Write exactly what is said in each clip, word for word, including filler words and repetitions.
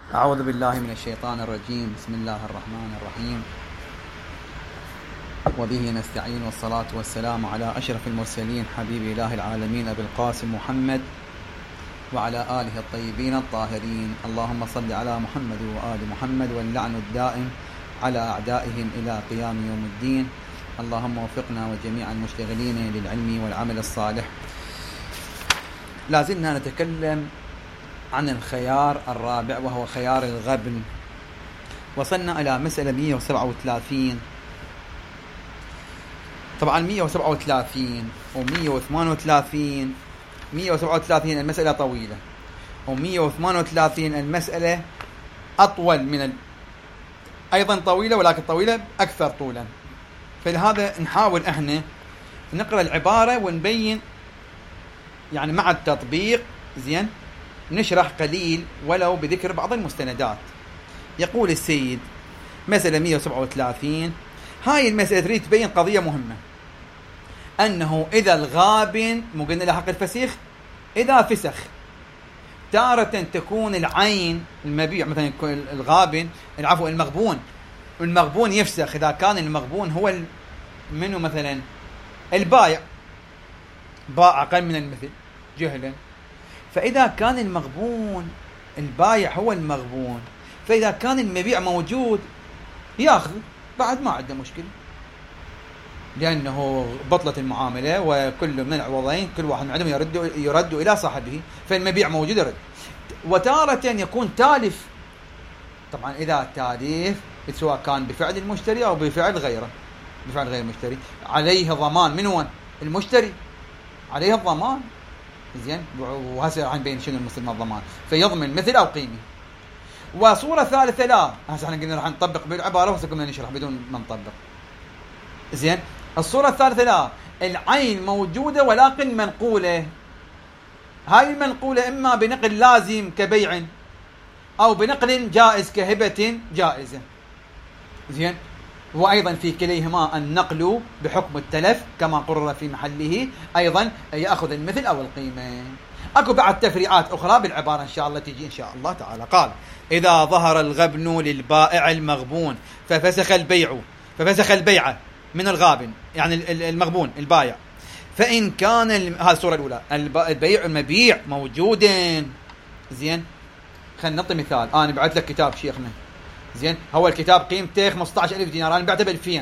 أعوذ بالله من الشيطان الرجيم. بسم الله الرحمن الرحيم، وبه نستعين، والصلاة والسلام على أشرف المرسلين حبيب إله العالمين أبي القاسم محمد وعلى آله الطيبين الطاهرين. اللهم صل على محمد وآل محمد، واللعن الدائم على أعدائهم إلى قيام يوم الدين. اللهم وفقنا وجميع المشتغلين للعلم والعمل الصالح. لازلنا نتكلم عن الخيار الرابع وهو خيار الغبن. وصلنا إلى مسألة مئة وسبعة وثلاثين. طبعا مئة وسبعة وثلاثين ومئة وثمانية وثلاثين، مئة وسبعة وثلاثين المسألة طويلة، ومئة وثمانية وثلاثين المسألة أطول من ال... أيضا طويلة، ولكن طويلة أكثر طولا. فلهذا نحاول احنا نقرأ العبارة ونبين يعني مع التطبيق زين، نشرح قليل ولو بذكر بعض المستندات. يقول السيد مسألة مئة وسبعة وثلاثين، هاي المسألة تريد تبين قضية مهمة، أنه إذا الغابن مو قلنا له حق الفسيخ، إذا فسخ تارة تكون العين المبيع مثلا الغابن العفو المغبون المغبون يفسخ إذا كان المغبون هو منه مثلا البايع باع أقل من المثل جهلا. فإذا كان المغبون البايع هو المغبون، فإذا كان المبيع موجود ياخذ بعد ما عنده مشكلة، لأنه بطلت المعاملة وكل من العوضين كل واحد من عندهم يرد يرد إلى صاحبه، فالمبيع موجود يرد. وتارة يكون تالف، طبعا إذا تالف سواء كان بفعل المشتري أو بفعل غيره، بفعل غير المشتري عليه ضمان. من هو المشتري؟ عليه الضمان زين، وهسه راح نبين شنو المسلم الضمان، فيضمن مثل أو قيمة. وصورة ثالثة لا، هسه احنا قلنا راح نطبق بالعبارة وهسه قلنا نشرح بدون ما نطبق زين. الصورة الثالثة لا، العين موجودة ولكن منقولة. هاي المنقولة إما بنقل لازم كبيع أو بنقل جائز كهبة جائزة زين. وأيضا في كليهما النقل بحكم التلف كما قرر في محله، أيضا يأخذ المثل أو القيمة. أكو بعد تفريعات أخرى بالعبارة إن شاء الله تجي إن شاء الله تعالى. قال: إذا ظهر الغبن للبائع المغبون ففسخ البيع ففسخ البيع من الغابن يعني المغبون البائع، فإن كان هذه الصورة الأولى البيع المبيع موجودين زين. خلينا نعطي مثال. أنا بعت لك كتاب شيخنا زين، هو الكتاب قيمته خمسة عشر ألف دينار، أنا بعته بألفين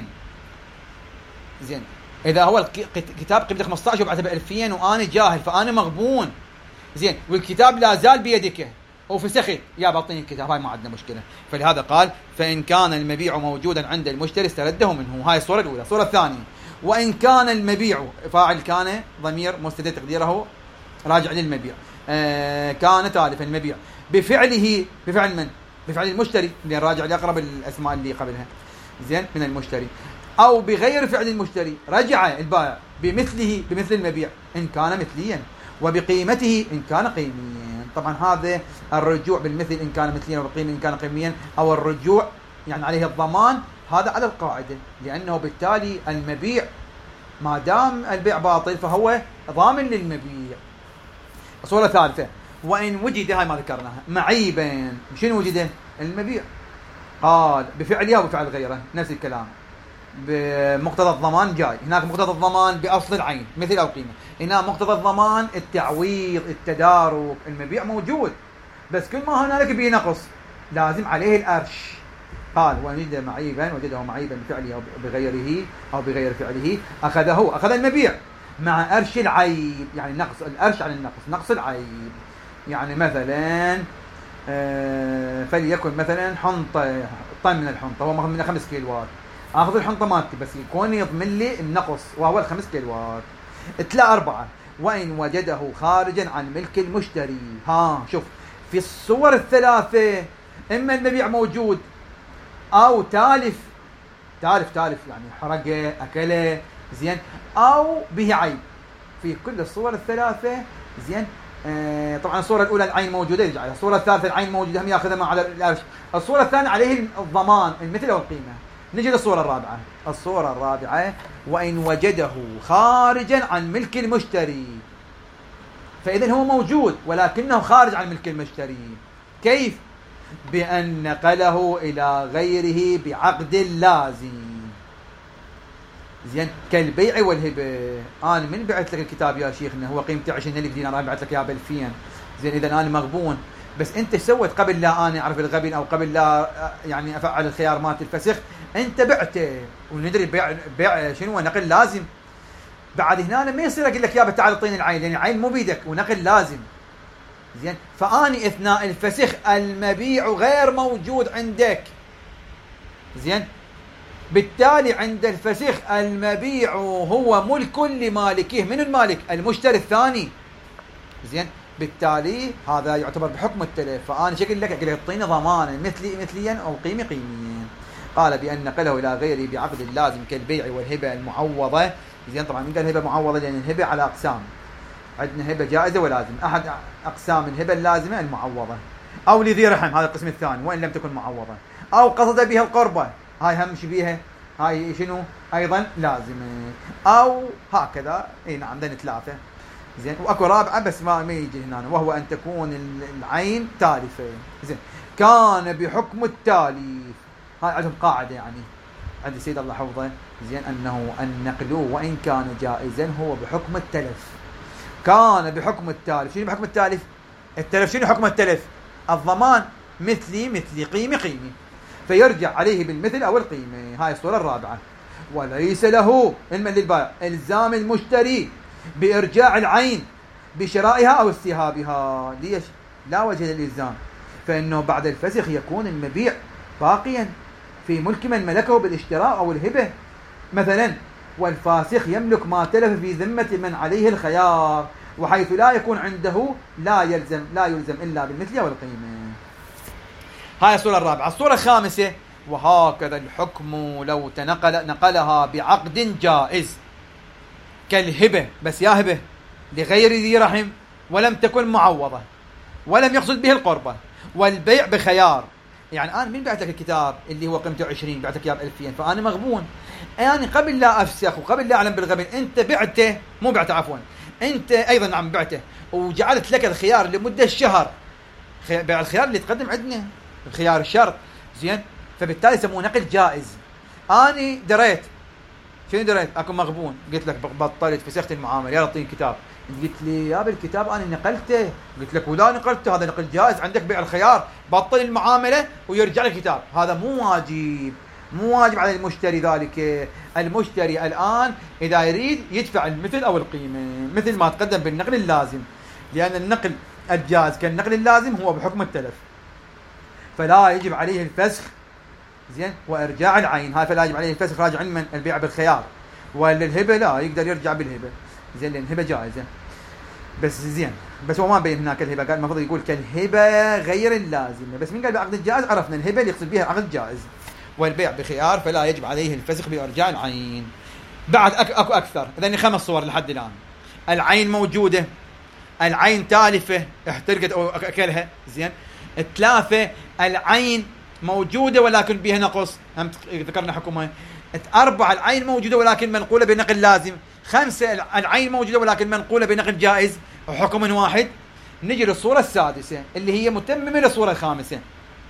زين. إذا هو الكتاب قيمته خمسة عشر وبعته بألفين وأنا جاهل فأنا مغبون زين، والكتاب لا زال بيدك وفسخت، يا باطني الكتاب، هاي ما عندنا مشكلة. فلهذا قال: فإن كان المبيع موجودا عند المشتري استرده منه. هاي الصورة الأولى. الصورة الثانية: وإن كان المبيع فاعل كان ضمير مستتر تقديره راجع للمبيع، آه كان تالفا المبيع بفعله، بفعل من؟ بفعل المشتري اللي راجع لأقرب الأسماء اللي قبلها زين من المشتري، أو بغير فعل المشتري رجع البائع بمثله بمثل المبيع إن كان مثليا، وبقيمته إن كان قيميا. طبعا هذا الرجوع بالمثل إن كان مثليا وبقيمة إن كان قيميا، أو الرجوع يعني عليه الضمان، هذا على القاعدة، لأنه بالتالي المبيع ما دام البيع باطل فهو ضامن للمبيع. الصورة الثالثة: وإن وجد، هاي ما ذكرناها، معيبا. شنو وجده؟ المبيع. قال: بفعله أو بفعل غيره، نفس الكلام. بمقتضى الضمان جاي هناك، مقتضى الضمان بأصل العين مثل أو قيمة، هنا مقتضى الضمان التعويض التدارك. المبيع موجود بس كل ما هنالك به نقص لازم عليه الأرش. قال: وإن وجد معيبا، وجده معيبا بفعله أو بغيره أو بغير فعله، أخذه أخذ المبيع مع أرش العيب، يعني نقص الأرش عن النقص، نقص العيب. يعني مثلا آه فليكن مثلا حنطة، طن من الحنطة هو ماخذ منها خمس كيلوات، اخذ الحنطة مالتي بس يكون يضمن لي النقص وهو الخمس كيلوات. تلا أربعة: وإن وجده خارجا عن ملك المشتري. ها شوف، في الصور الثلاثة إما المبيع موجود أو تالف تالف تالف يعني حرقه أكله زين، أو به عيب. في كل الصور الثلاثة زين. آه طبعا الصورة الأولى العين موجودة يرجع، الصورة الثالثة العين موجودة هم يأخذها مع على الأرش، الصورة الثانية عليه الضمان المثل أو القيمة. نجي للصورة الرابعة. الصورة الرابعة: وإن وجده خارجا عن ملك المشتري. فإذا هو موجود ولكنه خارج عن ملك المشتري. كيف؟ بأن نقله إلى غيره بعقد لازم. زين كالبيع والهبة. أنا من بعت لك الكتاب يا شيخنا هو قيمته عشرين ألف دينار، أنا بعت لك إياه بألفين. زين إذا أنا مغبون، بس أنت سويت قبل لا أنا أعرف الغبن أو قبل لا يعني أفعل الخيار مات الفسخ، أنت بعته وندري بيع بيع شنو نقل لازم. بعد هنا ما يصير أقول لك يا تعال اعطيني العين، لأن العين مو بيدك ونقل لازم. زين فأني أثناء الفسخ المبيع غير موجود عندك. زين بالتالي عند الفسخ المبيع هو ملك لمالكه. من المالك؟ المشتري الثاني. زين بالتالي هذا يعتبر بحكم التلف. فأنا شكل لك أقول اعطيني ضمانا مثلي مثليا أو قيمة قيميا. قال بأن نقله إلى غيره بعقد لازم كالبيع والهبة المعوضة. زين طبعا من قال هبة معوضة؟ لأن الهبة على أقسام، عندنا هبة جائزة ولازم. أحد أقسام الهبة اللازمة المعوضة، أو لذي رحم هذا القسم الثاني وإن لم تكن معوضة، أو قصد بها القربة هاي همش بيها هاي شنو أيضا لازمة، أو هكذا. اي نعم عندنا ثلاثة. زين واكو رابعة بس ما ما يجي هنا، وهو أن تكون العين تالفة. زين كان بحكم التاليف. هاي عندهم قاعدة يعني عند سيد الله حفظه. زين أنه النقل وإن كان جائزا هو بحكم التلف. كان بحكم التالف. شنو بحكم التالف؟ التلف شنو حكم التلف؟ الضمان مثلي مثلي قيمة قيمة، فيرجع عليه بالمثل أو القيمة. هاي الصورة الرابعة. وليس له علما للبائع إلزام المشتري بإرجاع العين بشرائها أو استهابها. ليش؟ لا وجه للإلزام، فإنه بعد الفسخ يكون المبيع باقيا في ملك من ملكه بالاشتراء أو الهبة مثلا، والفاسخ يملك ما تلف في ذمة من عليه الخيار، وحيث لا يكون عنده لا يلزم لا يلزم إلا بالمثل والقيمة. هاي الصورة الرابعة. الصورة الخامسة. وهكذا الحكم لو تنقل نقلها بعقد جائز كالهبة، بس يا هبة لغير ذي رحم ولم تكن معوضة ولم يقصد به القربة، والبيع بخيار. يعني أنا من بعت لك الكتاب اللي هو قيمته عشرين بعت لك إياه بألفين، فأنا مغبون يعني قبل لا أفسخ وقبل لا أعلم بالغبن أنت بعته، مو بعته عفوا، أنت أيضا نعم بعته وجعلت لك الخيار لمدة شهر. بيع الخيار اللي تقدم عندنا الخيار الشرط. زين فبالتالي يسموه نقل جائز. أنا دريت شنو دريت؟ أكون مغبون، قلت لك بطلت فسخت المعاملة، يلا اعطيني كتاب. قلت لي يا بالكتاب أنا نقلته. قلت لك ولا نقلته، هذا نقل جائز عندك بيع الخيار، بطل المعاملة ويرجع لك الكتاب. هذا مو واجب، مو واجب على المشتري ذلك. المشتري الآن إذا يريد يدفع المثل أو القيمة مثل ما تقدم بالنقل اللازم، لأن النقل الجائز كالنقل اللازم هو بحكم التلف، فلا يجب عليه الفسخ. زين وإرجاع العين هاي فلا يجب عليه الفسخ راجع من البيع بالخيار، وللهبة لا يقدر يرجع بالهبة. زين لأن الهبة جائزة. بس زين بس هو ما بين هناك الهبة، قال المفروض يقول كالهبة غير اللازمة. بس من قال بعقد الجائز عرفنا الهبة اللي يقصد بها عقد جائز، والبيع بخيار فلا يجب عليه الفسخ بإرجاع العين. بعد أكو أكثر. إذن خمس صور لحد الآن. العين موجودة، العين تالفة احترقت أو أكلها. زين ثلاثة العين موجودة ولكن بها نقص، هم ذكرنا حكمها. أربعة العين موجودة ولكن منقولة بنقل لازم. خمسة العين موجودة ولكن منقولة بنقل جائز وحكم واحد. نجي للصورة السادسة اللي هي متممة للصورة الخامسة.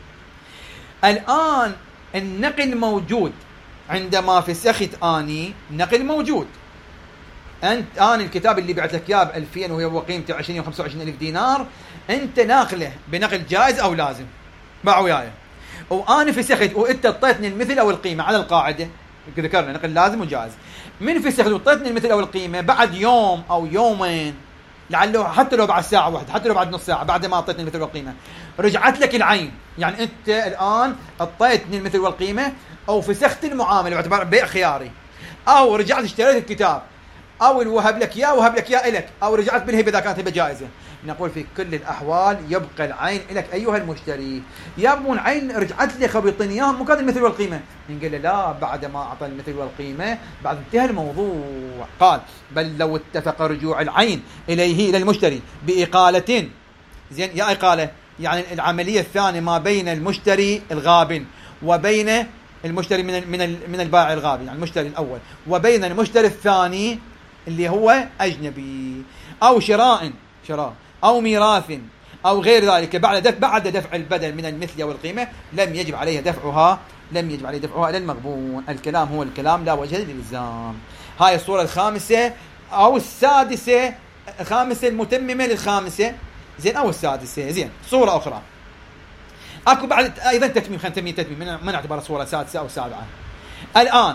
الآن النقل موجود عندما فسخت آني، نقل موجود. أنت آن الكتاب اللي بعت لك إياه بألفين وهو قيمته عشرين وخمسة وعشرين ألف دينار، أنت ناقله بنقل جائز أو لازم، باع وياي، وأنا فسخت وأنت اعطيتني المثل أو القيمة على القاعدة ذكرنا نقل لازم وجائز. من فسخت واعطيتني المثل أو القيمة بعد يوم أو يومين، لعله حتى لو بعد ساعة واحدة، حتى لو بعد نص ساعة بعد ما اعطيتني المثل والقيمة، رجعت لك العين. يعني أنت الآن اعطيتني المثل والقيمة أو فسخت المعاملة باعتبار بيع خياري، أو رجعت اشتريت الكتاب، أو الوهب لك يا وهب لك يا إلك، أو رجعت بالهبة إذا كانت هبة جائزة. نقول في كل الأحوال يبقى العين إلك أيها المشتري. يبون عين رجعت لي خبيطين إياهم مو كان المثل والقيمة. نقول له لا، بعد ما أعطى المثل والقيمة بعد انتهى الموضوع. قال بل لو اتفق رجوع العين إليه إلى المشتري بإقالة. زين يا إقالة يعني العملية الثانية ما بين المشتري الغابن وبين المشتري من من من البائع الغابن، يعني المشتري الأول وبين المشتري الثاني اللي هو أجنبي، أو شراء شراء أو ميراث أو غير ذلك بعد دفع بعد دفع البدل من المثل أو القيمة لم يجب عليه دفعها لم يجب عليه دفعها إلى المغبون. الكلام هو الكلام لا وجه للإلزام. هاي الصورة الخامسة أو السادسة، الخامسة المتممة للخامسة زين أو السادسة. زين صورة أخرى أكو بعد أيضا تتميم، خلينا نسميه تتميم من, من اعتبار صورة سادسة أو سابعة. الآن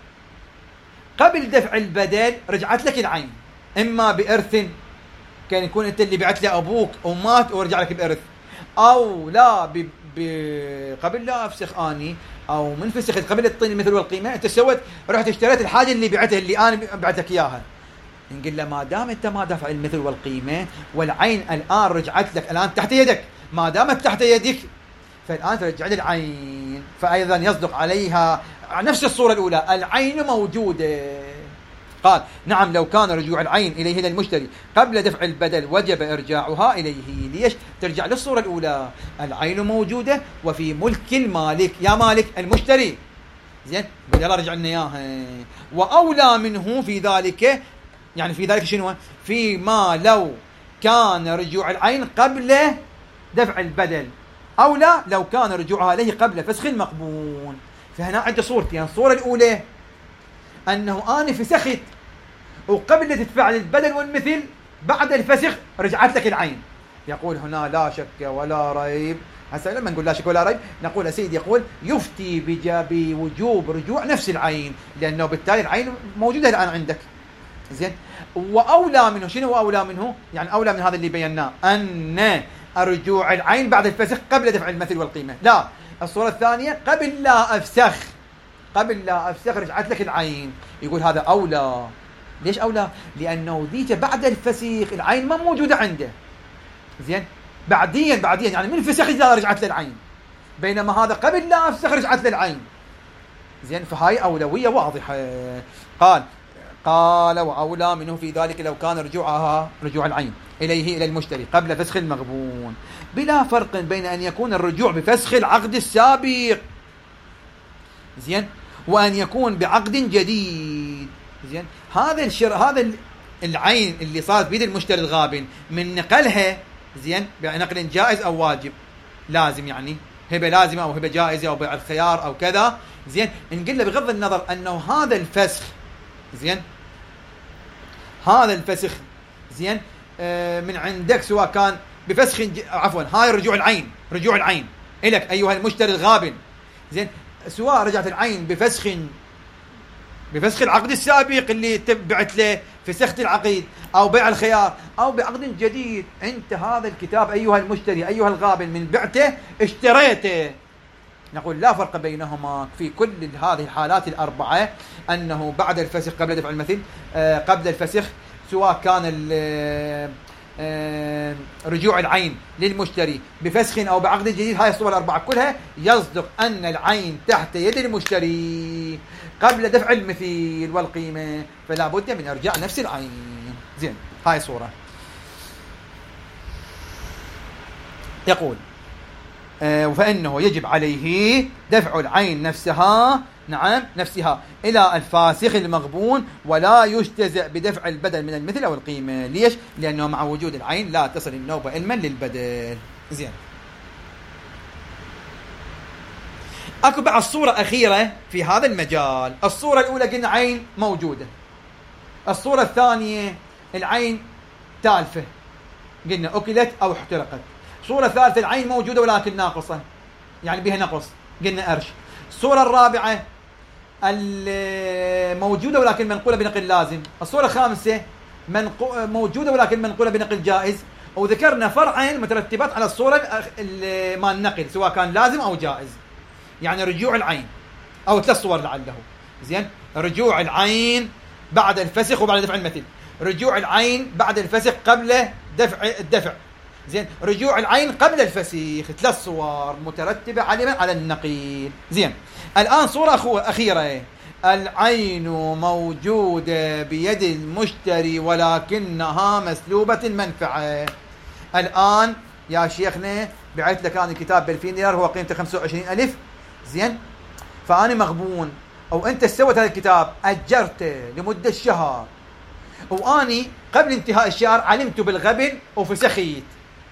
قبل دفع البدل رجعت لك العين، إما بإرث كان يكون أنت اللي بعت لي أبوك ومات ورجع لك بإرث، أو لا ب... ب... قبل لا أفسخ أني أو من فسخ قبل الطين المثل والقيمة أنت سويت رحت اشتريت الحاجة اللي بعتها اللي أنا بعتك إياها، نقول له ما دام أنت ما دفع المثل والقيمة والعين الآن رجعت لك الآن تحت يدك، ما دامت تحت يدك فالآن ترجع لي العين، فأيضا يصدق عليها نفس الصورة الأولى العين موجودة. قال نعم لو كان رجوع العين إليه للمشتري قبل دفع البدل وجب إرجاعها إليه. ليش؟ ترجع للصورة الأولى العين موجودة وفي ملك المالك، يا مالك المشتري زين يلا رجع لنا إياها. وأولى منه في ذلك، يعني في ذلك شنو؟ فيما لو كان رجوع العين قبل دفع البدل، أو لا لو كان رجوعها إليه قبل فسخ المقبون. فهنا عندي صورتين، يعني الصورة الأولى أنه أنا فسخت وقبل تدفع البدل والمثل بعد الفسخ رجعت لك العين. يقول هنا لا شك ولا ريب. هسه لما نقول لا شك ولا ريب نقول يا سيدي يقول يفتي بوجوب رجوع نفس العين، لأنه بالتالي العين موجودة الآن عندك. زين وأولى منه، شنو أولى منه؟ يعني أولى من هذا اللي بيناه أن رجوع العين بعد الفسخ قبل دفع المثل والقيمة. لا، الصورة الثانية قبل لا أفسخ قبل لا أفسخ رجعت لك العين. يقول هذا أولى. ليش أولى؟ لأنه ذيك بعد الفسخ العين ما موجودة عنده. زين بعدين بعدين يعني من فسخ إذا رجعت للعين، بينما هذا قبل لا أفسخ رجعت للعين. زين فهاي أولوية واضحة. قال قال وأولى منه في ذلك لو كان رجوعها رجوع العين إليه إلى المشتري قبل فسخ المغبون، بلا فرق بين أن يكون الرجوع بفسخ العقد السابق زين وأن يكون بعقد جديد. زين هذا الشر هذا العين اللي صارت بيد المشتري الغابن من نقلها زين بنقل جائز أو واجب لازم، يعني هبة لازمة أو هبة جائزة أو بيع الخيار أو كذا. زين نقول له بغض النظر أنه هذا الفسخ زين هذا الفسخ زين آه من عندك سواء كان بفسخ عفوا هاي رجوع العين رجوع العين إلك أيها المشتري الغابن. زين سواء رجعت العين بفسخ بفسخ العقد السابق اللي تبعت له فسخت العقيد أو بيع الخيار أو بعقد جديد، أنت هذا الكتاب أيها المشتري أيها الغابن من بعته اشتريته. نقول لا فرق بينهما في كل هذه الحالات الأربعة، أنه بعد الفسخ قبل دفع المثل آه قبل الفسخ سواء كان آه رجوع العين للمشتري بفسخ أو بعقد جديد، هاي الصور الأربعة كلها يصدق أن العين تحت يد المشتري قبل دفع المثل والقيمة، فلا بد من إرجاع نفس العين. زين هاي صورة. يقول آه فإنه يجب عليه دفع العين نفسها نعم نفسها إلى الفاسخ المغبون، ولا يجتزئ بدفع البدل من المثل أو القيمة. ليش؟ لأنه مع وجود العين لا تصل النوبة علما للبدل. زين أكو بعد صورة أخيرة في هذا المجال. الصورة الأولى قلنا عين موجودة، الصورة الثانية العين تالفة قلنا أكلت أو احترقت، الصورة الثالثة العين موجودة ولكن ناقصة يعني بها نقص قلنا قرش، الصورة الرابعة الموجودة ولكن منقولة بنقل لازم، الصورة الخامسة منقو... موجودة ولكن منقولة بنقل جائز، وذكرنا فرعين مترتبات على الصورة ما النقل سواء كان لازم أو جائز، يعني رجوع العين أو ثلاث صور لعله. زين رجوع العين بعد الفسخ وبعد دفع المثل، رجوع العين بعد الفسخ قبل دفع الدفع، زين رجوع العين قبل الفسخ، ثلاث صور مترتبة على على النقيل. زين الآن صورة أخيرة، العين موجودة بيد المشتري ولكنها مسلوبة المنفعة. الآن يا شيخنا بعت لك أنا كتاب بألفين دينار هو قيمته خمسة وعشرين ألف، زين فأنا مغبون أو أنت سويت هذا الكتاب أجرته لمدة شهر، وأني قبل انتهاء الشهر علمت بالغبن وفسخيت،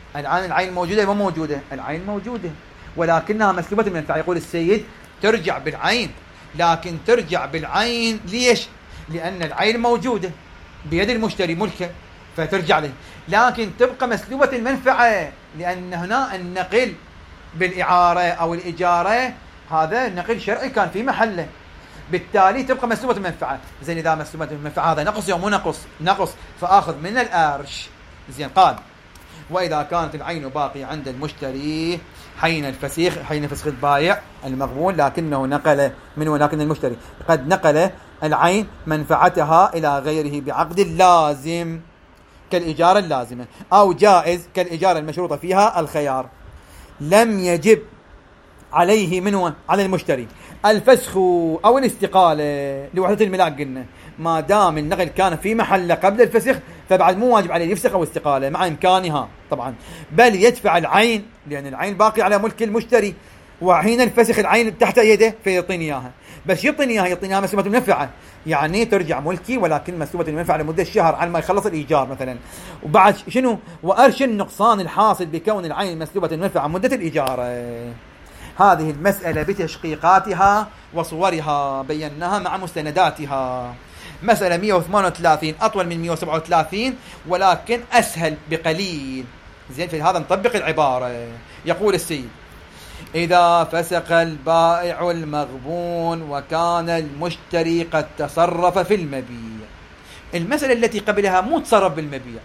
الآن العين موجودة ما موجودة؟ العين موجودة ولكنها مسلوبة المنفعة. يقول السيد ترجع بالعين، لكن ترجع بالعين ليش؟ لأن العين موجودة بيد المشتري ملكه فترجع له، لكن تبقى مسلوبة المنفعة لأن هنا النقل بالإعارة أو الإجارة هذا نقل شرعي كان في محله، بالتالي تبقى مسلوبة المنفعة. زين إذا مسلوبة المنفعة هذا نقص يوم مو نقص؟ نقص، فآخذ من الأرش. زين قال وإذا كانت العين باقية عند المشتري حين الفسيخ، حين فسخ البائع المغبون، لكنه نقل منه، لكن المشتري قد نقل العين منفعتها إلى غيره بعقد لازم كالإجارة اللازمة أو جائز كالإجارة المشروطة فيها الخيار، لم يجب عليه منه على المشتري الفسخ أو الاستقالة لوحدة الملاك. قلنا ما دام النقل كان في محله قبل الفسخ فبعد مو واجب عليه يفسخ أو استقالة مع إمكانها طبعا، بل يدفع العين لأن العين باقي على ملك المشتري، وحين الفسخ العين تحت يده فيعطيني إياها، بس يعطيني إياها يعطيني إياها مسلوبة المنفعة، يعني ترجع ملكي ولكن مسلوبة المنفعة لمدة شهر على ما يخلص الإيجار مثلا. وبعد شنو؟ وأرش النقصان الحاصل بكون العين مسلوبة المنفعة مدة الإيجار. هذه المسألة بتشقيقاتها وصورها بيناها مع مستنداتها. مسألة مئة وثمانية وثلاثين أطول من مئة وسبعة وثلاثين ولكن أسهل بقليل. زين في هذا نطبق العبارة. يقول السيد إذا فسخ البائع المغبون وكان المشتري قد تصرف في المبيع. المسألة التي قبلها مو تصرف بالمبيع،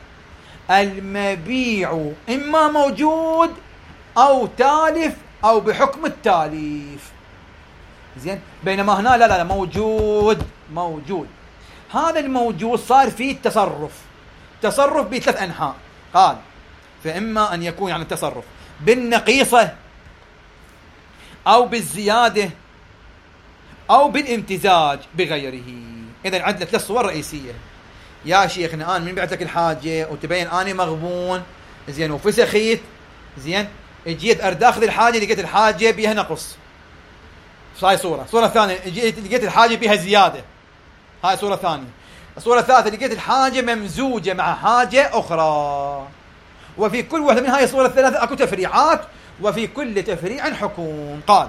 المبيع إما موجود أو تالف أو بحكم التاليف. زين بينما هنا لا لا لا موجود موجود. هذا الموجود صار فيه التصرف، تصرف بثلاث أنحاء. قال فإما أن يكون يعني التصرف بالنقيصة أو بالزيادة أو بالامتزاج بغيره. إذن عندنا ثلاث صور رئيسية. يا شيخنا أنا من بعت لك الحاجة وتبين أنا مغبون زين وفسخيت، زين اجيت ارد اخذ الحاجه لقيت الحاجه بيها نقص، هاي صوره. صوره ثانيه اجيت لقيت الحاجه بيها زياده، هاي صوره ثانيه. الصوره الثالثه لقيت الحاجه ممزوجه مع حاجه اخرى. وفي كل واحده من هاي الصور الثلاثه اكو تفريعات وفي كل تفريع حكم. قال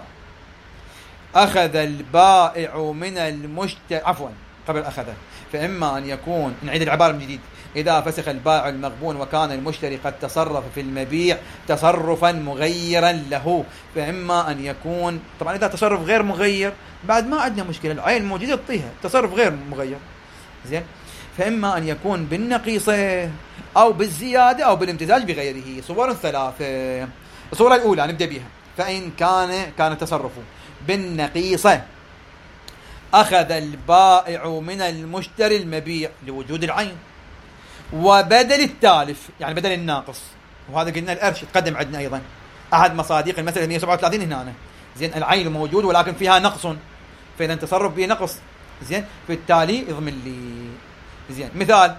اخذ البائع من المشتري، عفوا قبل اخذ، فاما ان يكون، نعيد العباره من جديد، إذا فسخ البائع المغبون وكان المشتري قد تصرف في المبيع تصرفا مغيرا له، فإما أن يكون، طبعا إذا تصرف غير مغير بعد ما عندنا مشكلة، العين موجودة تطيها، تصرف غير مغير. زين فإما أن يكون بالنقيصة أو بالزيادة أو بالامتزاج بغيره. صور ثلاثة. الصورة الأولى نبدأ بها. فإن كان كان تصرفه بالنقيصة أخذ البائع من المشتري المبيع لوجود العين وبدل التالف، يعني بدل الناقص، وهذا قلنا الأرش تقدم عندنا أيضا أحد مصادق المسألة مئة وسبعة وثلاثين هنا. زين العين موجود ولكن فيها نقص، فإذا تصرف به نقص زين بالتالي يضمن لي. زين مثال،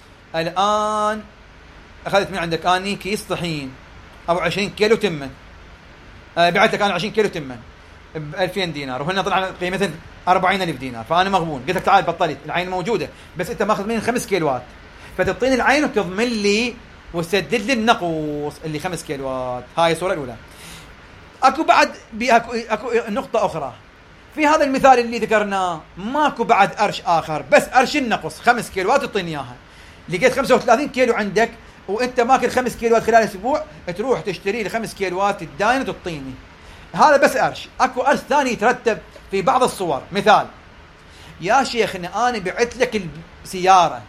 الآن أخذت من عندك أني كيس طحين أو عشرين كيلو تمن، أه بعتك أنا عشرين كيلو تمن ب ألفين دينار وهنا طلع قيمة أربعين ألف دينار، فأنا مغبون قلت لك تعال بطلت، العين موجودة بس أنت ماخذ مني خمس كيلوات، فتعطيني العين وتضمن لي وتسدد لي النقص اللي خمس كيلوات. هاي الصورة الأولى. أكو بعد أكو, أكو نقطة أخرى في هذا المثال اللي ذكرناه، ماكو بعد أرش آخر بس أرش النقص، خمس كيلوات تعطيني إياها. لقيت خمسة وثلاثين كيلو عندك وأنت ماكل خمس كيلوات خلال أسبوع، تروح تشتري لي خمس كيلوات الداين وتعطيني. هذا بس أرش. أكو أرش ثاني يترتب في بعض الصور. مثال، يا شيخنا أنا بعت لك السيارة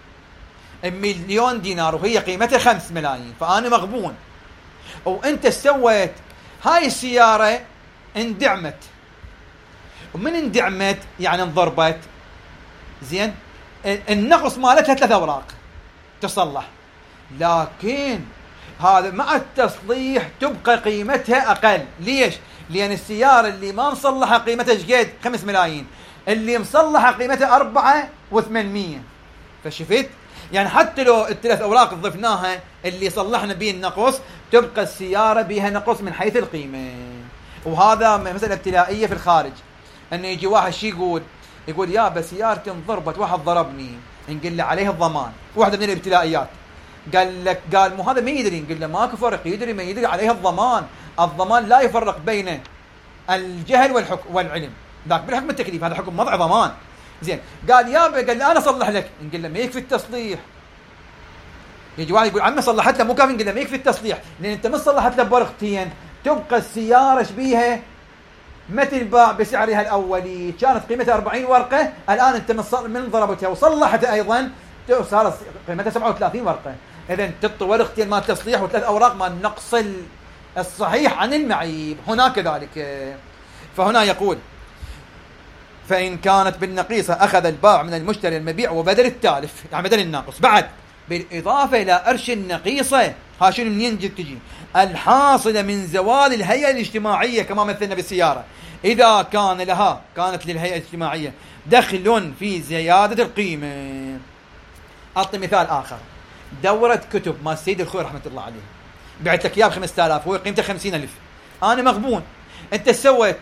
مليون دينار وهي قيمتها خمس ملايين، فأنا مغبون، وأنت سويت هاي السيارة اندعمت، ومن اندعمت يعني انضربت، زين النقص مالتها ثلاث أوراق تصلح، لكن هذا مع التصليح تبقى قيمتها أقل. ليش؟ لأن السيارة اللي ما مصلحة قيمتها شقد خمس ملايين، اللي مصلحة قيمتها أربعة وثمانمية. فشفت؟ يعني حتى لو الثلاث أوراق ضفناها اللي صلحنا به النقص تبقى السيارة بها نقص من حيث القيمة. وهذا مسألة ابتلائية في الخارج، أنه يجي واحد شي يقول يقول يا بس سيارتي انضربت، واحد ضربني، نقول له عليه الضمان، واحدة من الابتلائيات. قال لك قال مو هذا ما يدري، نقول له ماكو فرق، يدري ما يدري عليها الضمان. الضمان لا يفرق بين الجهل والحكم والعلم، ذاك بالحكم التكليف، هذا حكم وضع ضمان. زين قال يابا، قال لي انا اصلح لك، نقول له ما يكفي التصليح. يجي واحد يقول عمي صلحت له مو كافي، نقول له ما يكفي التصليح، لان انت ما صلحت له بورقتين، تبقى السياره شبيها متى باع بسعرها الاولي، كانت قيمتها أربعين ورقه، الان انت من ضربتها وصلحتها ايضا صارت قيمتها سبعة وثلاثين ورقه. اذا تعطي ورقتين مال تصليح وثلاث اوراق مال نقص الصحيح عن المعيب. هنا كذلك، فهنا يقول فإن كانت بالنقيصة أخذ البائع من المشتري المبيع وبدل التالف، يعني بدل الناقص، بعد بالإضافة إلى أرش النقيصة. ها شنو منين تجي؟ الحاصلة من زوال الهيئة الاجتماعية، كما مثلنا بالسيارة، إذا كان لها كانت للهيئة الاجتماعية دخل في زيادة القيمة. أعطي مثال آخر، دورة كتب مال السيد الخوي رحمة الله عليه، بعت لك إياه بخمسة آلاف، هو قيمته خمسين ألف، أنا مغبون، أنت سويت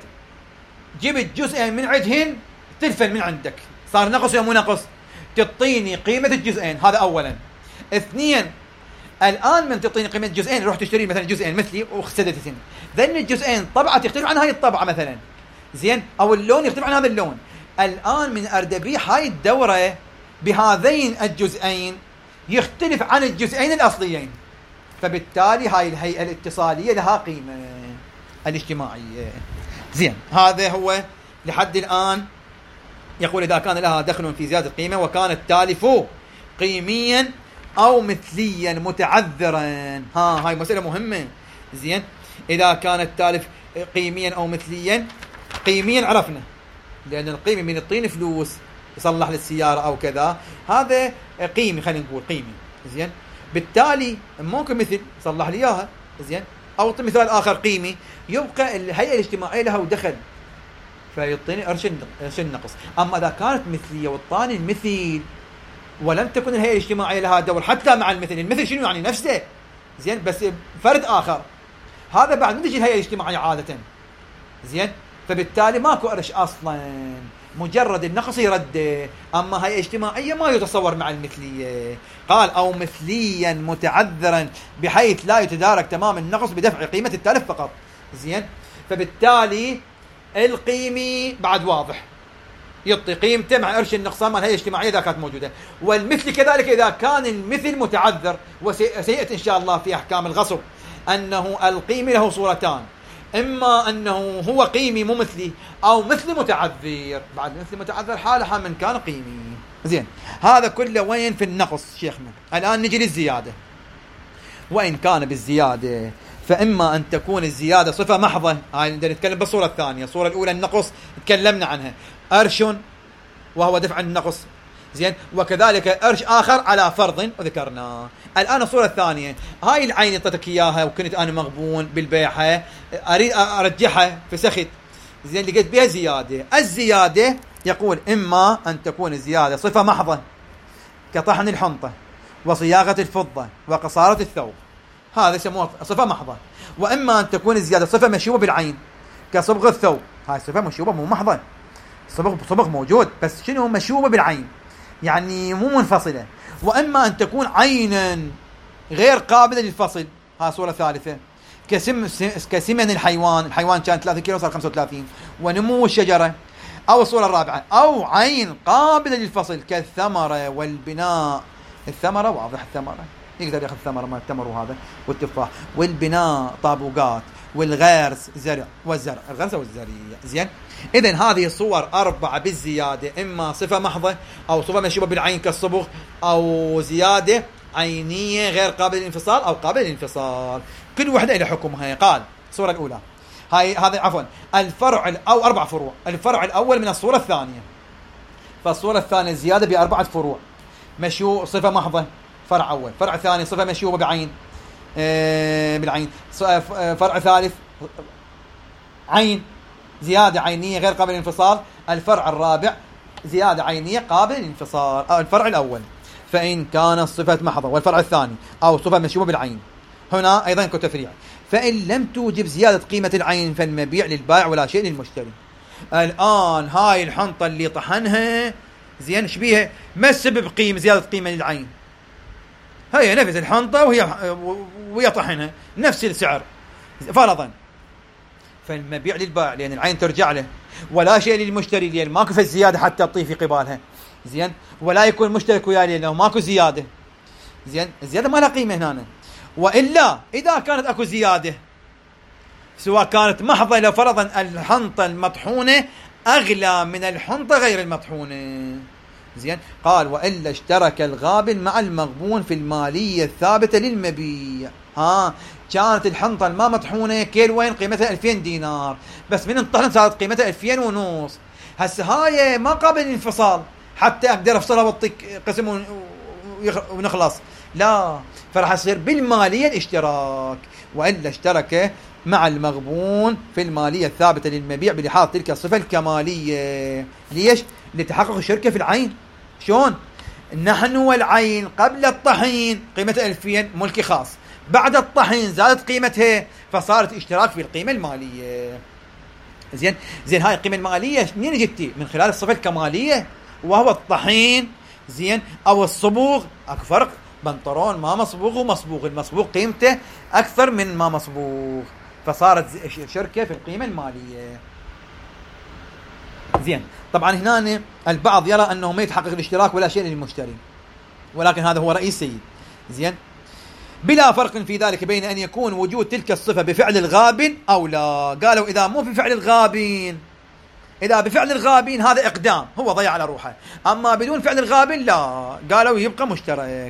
جبت جزئين من عندهن تلفن من عندك، صار نقص يا مو نقص؟ تعطيني قيمة الجزئين، هذا أولا. اثنين، الآن من تعطيني قيمة الجزئين روح تشتري مثلا جزئين مثلي وخسدتهن، ذن الجزئين طبعة تختلف عن هاي الطبعة مثلا، زين، أو اللون يختلف عن هذا اللون. الآن من أردبي هاي الدورة بهذين الجزئين يختلف عن الجزئين الأصليين، فبالتالي هاي الهيئة الاتصالية لها قيمة الاجتماعية. زين، هذا هو لحد الآن. يقول إذا كان لها دخل في زيادة القيمة وكان التالف قيميا أو مثليا متعذرا. ها هاي مسألة مهمة. زين، إذا كان التالف قيميا أو مثليا، قيميا عرفنا لأن القيمة من الطين فلوس يصلح للسيارة أو كذا، هذا قيمي، خلينا نقول قيمي. زين، بالتالي ممكن مثل صلح لي إياها. زين، أو مثال آخر قيمي، يبقى الهيئة الاجتماعية له دخل فيعطيني أرش النقص. أما إذا كانت مثلية والطاني المثيل ولم تكن الهيئة الاجتماعية لها دور حتى مع المثل، المثل شنو يعني؟ نفسه، زين، بس فرد آخر، هذا بعد ما تجي الهيئة الاجتماعية عادة. زين، فبالتالي ماكو أرش أصلا، مجرد النقص يرده. أما هيئة اجتماعية ما يتصور مع المثلية. قال أو مثليا متعذرا بحيث لا يتدارك تمام النقص بدفع قيمة التلف فقط. زين، فبالتالي القيمي بعد واضح يعطي قيمته مع قرش النقصان مع الهيئة الاجتماعية إذا كانت موجودة. والمثل كذلك إذا كان المثل متعذر، وسيأتي إن شاء الله في أحكام الغصب أنه القيمي له صورتان، إما أنه هو قيمي مو مثلي أو مثل متعذر. بعد مثل متعذر حالها من كان قيمي. زين، هذا كله وين في النقص شيخنا. الآن نجي للزيادة. وإن كان بالزيادة فإما أن تكون الزيادة صفة محضة، هاي نقدر نتكلم بالصورة الثانية. الصورة الأولى النقص تكلمنا عنها، أرش وهو دفع النقص. زين، وكذلك أرش آخر على فرض وذكرناه. الآن الصورة الثانية، هاي العين اعطيتك إياها وكنت أنا مغبون بالبيعها، أريد أرجحها في سخط. زين، لقيت بها زيادة. الزيادة يقول إما أن تكون الزيادة صفة محضة كطحن الحنطة وصياغة الفضة وقصارة الثوب، هذا يسموه صفة محضة. وإما أن تكون الزيادة صفة مشوبة بالعين كصبغ الثوب، هاي صفة مشوبة مو محضة، صبغ صبغ موجود بس شنو مشوبة بالعين، يعني مو منفصلة. وإما أن تكون عينا غير قابلة للفصل، ها صورة ثالثة، كسم كسمن الحيوان، الحيوان كان ثلاثة كيلو صار خمسة وثلاثين، ونمو الشجرة. أو الصورة الرابعة، أو عين قابلة للفصل كالثمرة والبناء. الثمرة واضح، الثمرة يقدر ياخذ ثمرة ما التمر وهذا والتفاح، والبناء طابوقات، والغرس زرع والزرع الغرس والزريع. زين، إذن هذه الصور أربعة بالزيادة، إما صفة محضة أو صفة مشوبة بالعين كالصبغ، أو زيادة عينية غير قابلة للانفصال أو قابلة للانفصال، كل واحدة إلى حكمها. قال الصورة الأولى هاي هذا عفوا الفرع أو أربع فروع. الفرع الأول من الصورة الثانية، فالصورة الثانية زيادة بأربعة فروع. مشو صفة محضة فرع أول، فرع ثاني صفة مشوبة بعين آه بالعين، فرع ثالث عين زيادة عينية غير قابلة للانفصال، الفرع الرابع زيادة عينية قابلة للانفصال. أو الفرع الأول فإن كان الصفة محضة، والفرع الثاني أو صفة مشوبة بالعين. هنا أيضا كتفريع. فإن لم توجب زيادة قيمة العين فالمبيع للبائع ولا شيء للمشتري. الآن هاي الحنطة اللي طحنها زين شبيها ما السبب قيمة زيادة قيمة للعين؟ هي نفس الحنطة وهي وهي طحنها نفس السعر فرضا، فالمبيع للبائع لأن العين ترجع له، ولا شيء للمشتري لأن ماكو في الزيادة حتى تطيف في قبالها. زين، ولا يكون مشترك وياه لأنه ماكو زيادة. زين، الزيادة ما لها قيمة هنا. وإلا إذا كانت أكو زيادة سواء كانت محضة، لو فرضا الحنطة المطحونة أغلى من الحنطة غير المطحونة. زين، قال وإلا اشترك الغابن مع المغبون في المالية الثابتة للمبيع. ها، كانت الحنطة الما مطحونة كيلوين قيمتها ألفين دينار، بس من انطحن صارت قيمتها ألفين ونص. هسه هاي ما قابل الانفصال حتى أقدر أفصلها وأعطيك قسم ونخلص، لا، فراح يصير بالمالية الاشتراك. وإلا اشترك مع المغبون في المالية الثابتة للمبيع بلحاظ تلك الصفة الكمالية. ليش؟ لتحقق الشركة في العين. شون؟ نحن والعين قبل الطحين قيمتها ألفين ملكي خاص، بعد الطحين زادت قيمتها فصارت اشتراك في القيمة المالية. زين زين هاي القيمة المالية منين جتي؟ من خلال الصفة الكمالية وهو الطحين. زين، أو الصبوغ. أكو فرق، بنطرون ما مصبوغ ومصبوغ، المصبوغ قيمته أكثر من ما مصبوغ، فصارت شركة في القيمة المالية. زين، طبعا هنا البعض يرى أنه ما يتحقق الاشتراك ولا شيء للمشتري، ولكن هذا هو رأي السيد. زين، بلا فرق في ذلك بين أن يكون وجود تلك الصفة بفعل الغابن أو لا. قالوا إذا مو بفعل الغابن، إذا بفعل الغابن هذا إقدام هو ضيع على روحه، أما بدون فعل الغابن لا، قالوا يبقى مشترك.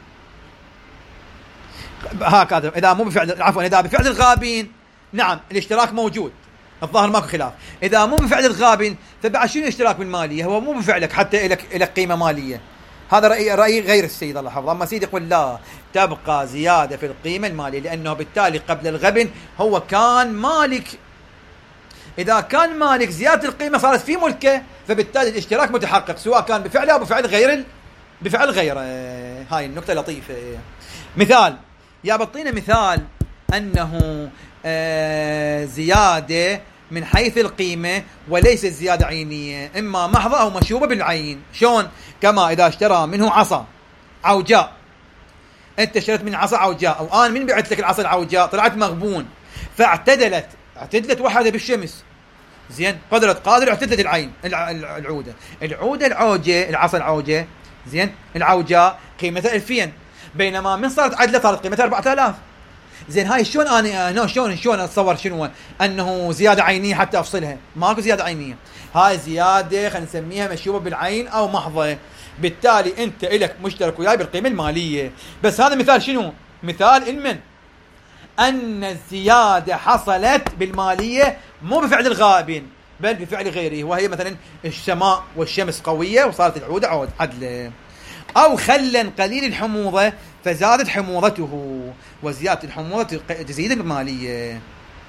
هكذا إذا مو بفعل، عفوا إذا بفعل الغابن نعم الاشتراك موجود، الظاهر ماكو خلاف. إذا مو بفعل الغابن فبعد شنو اشتراك بالمالية؟ هو مو بفعلك حتى لك لك قيمة مالية. هذا رأي رأي غير السيد الله حفظه. أما سيد يقول لا، تبقى زيادة في القيمة المالية، لأنه بالتالي قبل الغبن هو كان مالك. إذا كان مالك زيادة القيمة صارت في ملكه، فبالتالي الاشتراك متحقق سواء كان بفعله أو بفعل غير ال... بفعل غيره. هاي النقطة لطيفة. مثال، يا بطينا مثال أنه آه زيادة من حيث القيمة وليس زيادة عينية، إما محضة أو مشوبة بالعين. شون؟ كما إذا اشترى منه عصا عوجاء، أنت اشتريت من عصا عوجاء، أو أنا من بعت لك العصا العوجاء طلعت مغبون، فاعتدلت اعتدلت واحدة بالشمس. زين، قدرت قادر اعتدلت العين العودة العودة العوجة العصا العوجة. زين، العوجاء قيمتها ألفين، بينما من صارت عدلة صارت قيمتها أربعة آلاف. زين، هاي شلون انا نو شلون شلون اتصور شنو انه زياده عينيه حتى افصلها؟ ماكو زياده عينيه، هاي زياده خلينا نسميها مشوبه بالعين او محضه. بالتالي انت الك مشترك وياي بالقيمه الماليه. بس هذا مثال شنو؟ مثال المن ان الزياده حصلت بالماليه مو بفعل الغائبين بل بفعل غيره، وهي مثلا السماء والشمس قويه وصارت العوده عود عدله، أو خلا قليل الحموضة فزادت حموضته، وزيادة الحموضة تزيد المالية.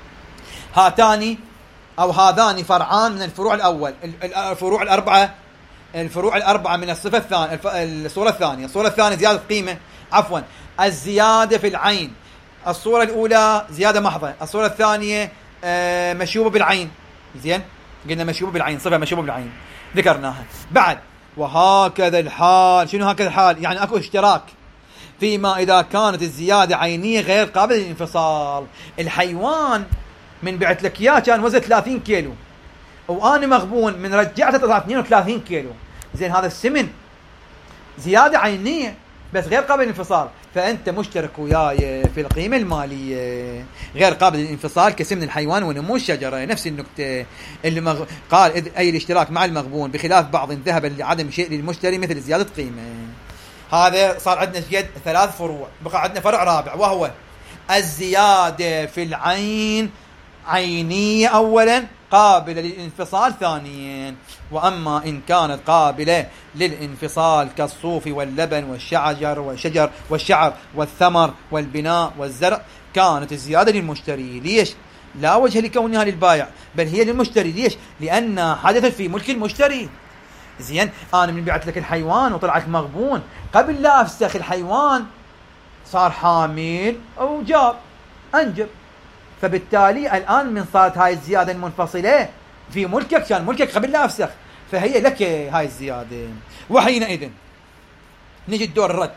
هاتان أو هذان فرعان من الفروع الأول، الفروع الأربعة الفروع الأربعة من الصفة الثانية. الصورة الثانية الصورة الثانية زيادة قيمة، عفوا الزيادة في العين. الصورة الأولى زيادة محضة، الصورة الثانية مشوبة بالعين. زين، قلنا مشوبة بالعين، صفة مشوبة بالعين ذكرناها. بعد وهكذا الحال. شنو هكذا الحال؟ يعني اكو اشتراك فيما اذا كانت الزياده عينيه غير قابله للانفصال. الحيوان من بعت لك اياه كان وزن ثلاثين كيلو، وانا مغبون من رجعته طلع اثنين وثلاثين كيلو. زين، هذا السمن زياده عينيه بس غير قابل للانفصال، فانت مشترك وياي في القيمه الماليه غير قابل للانفصال كسمن الحيوان ونمو الشجره. نفس النكته اللي مغ... قال اي الاشتراك مع المغبون بخلاف بعض ذهب لعدم شيء للمشتري مثل زياده قيمه. هذا صار عندنا يد ثلاث فروع، بقى عندنا فرع رابع وهو الزياده في العين عينيه اولا قابله للانفصال ثانيا. وأما إن كانت قابلة للانفصال كالصوف واللبن والشجر والشجر والشعر والثمر والبناء والزرع كانت الزيادة للمشتري. ليش؟ لا وجه لكونها للبائع بل هي للمشتري. ليش؟ لأن حدثت في ملك المشتري. زين، أنا من بعت لك الحيوان وطلعت مغبون، قبل لا أفسخ الحيوان صار حامل أو جاب أنجب، فبالتالي الآن من صارت هاي الزيادة المنفصلة في ملكك، كان ملكك قبل لا أفسخ، فهي لك هاي الزيادة. وحينئذ نجي الدور نرتب.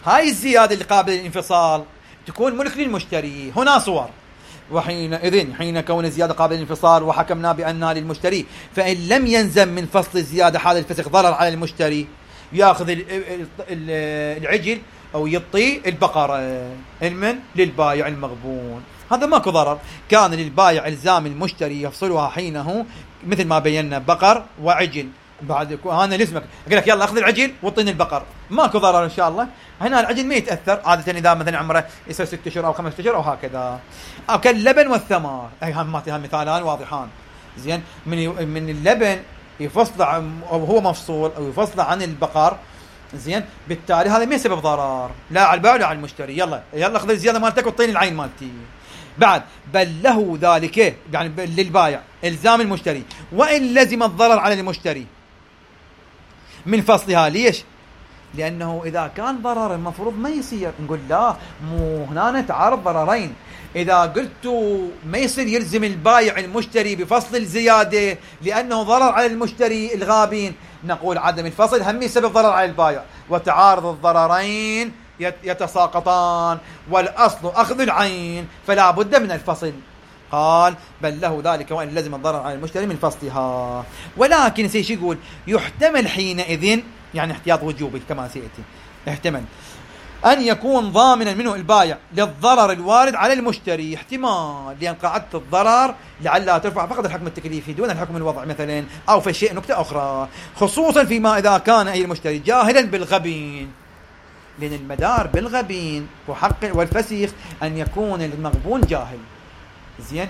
هاي الزيادة اللي قابلة للانفصال تكون ملك للمشتري. هنا صور. وحينئذ حين كون الزيادة قابلة للانفصال وحكمنا بأنها للمشتري، فإن لم ينزم من فصل الزيادة حال الفسخ ضرر على المشتري، يأخذ العجل أو يعطي البقرة المن للبايع المغبون. هذا ماكو ضرر. كان للبايع إلزام المشتري يفصلها حينه مثل ما بينا بقر وعجل. بعد انا لازمك اقول لك يلا اخذ العجل واعطيني البقر، ماكو ضرر ان شاء الله. هنا العجل ما يتاثر عاده اذا مثلا عمره يصير ست اشهر او خمس اشهر او هكذا. او كاللبن والثمار، اي هم مثالان واضحان. زين، من من اللبن يفصل او هو مفصول او يفصل عن البقر، زين، بالتالي هذا ما يسبب ضرر لا على البائع ولا على المشتري. يلا يلا اخذ الزياده مالتك واعطيني العين مالتي. بعد بل له ذلك، يعني للبائع الزام المشتري وان لزم الضرر على المشتري من فصلها. ليش؟ لأنه إذا كان ضرر المفروض ما يصير. نقول لا، مو هنا نتعارض ضررين. إذا قلت ما يصير يلزم البايع المشتري بفصل الزيادة لأنه ضرر على المشتري الغابين، نقول عدم الفصل هم يسبب ضرر على البايع، وتعارض الضررين يتساقطان، والأصل أخذ العين فلا بد من الفصل. قال بل له ذلك وإن لزم الضرر على المشتري من فصلها. ولكن سيش يقول يحتمل حينئذ، يعني احتياط وجوبي كما سيأتي، احتمل أن يكون ضامنا منه البايع للضرر الوارد على المشتري، احتمال لأن قاعدة الضرر لعلها ترفع فقط الحكم التكليفي دون الحكم الوضعي مثلا، أو في شيء نكتة أخرى، خصوصا فيما إذا كان أي المشتري جاهلا بالغبين. لأن المدار بالغبين وحق والفسيخ أن يكون المغبون جاهل. زين،